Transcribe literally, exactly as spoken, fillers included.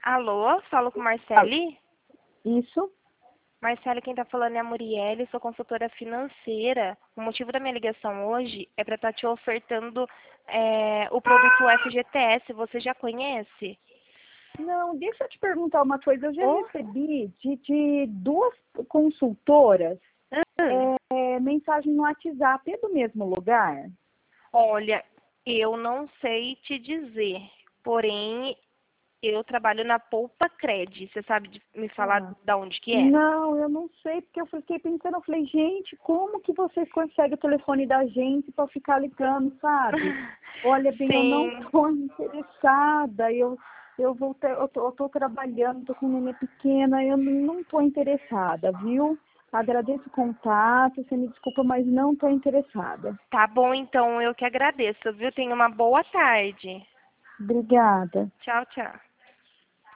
Alô, falo com Ah, Marcele? Isso? Marcele, quem tá falando é a Murielle, sou consultora financeira. O motivo da minha ligação hoje é para estar te ofertando é, o produto F G T S. Você já conhece? Não, deixa eu te perguntar uma coisa. Eu já Oh, recebi de, de duas consultoras hum. é, mensagem no WhatsApp. É do mesmo lugar? Olha, eu não sei te dizer, porém eu trabalho na Poupa Cred. Você sabe de- me falar Ah, da onde que é? não, eu não sei, porque eu fiquei pensando, eu falei, gente, como que vocês conseguem o telefone da gente para ficar ligando, sabe? Olha bem, eu não Sim. estou interessada, eu, eu vou ter, eu tô, eu tô trabalhando, tô com uma neném pequena, eu não estou interessada, viu? Agradeço o contato, você me desculpa, mas não estou interessada. Tá bom, então eu que agradeço, viu? Tenha uma boa tarde. Obrigada. Tchau, tchau.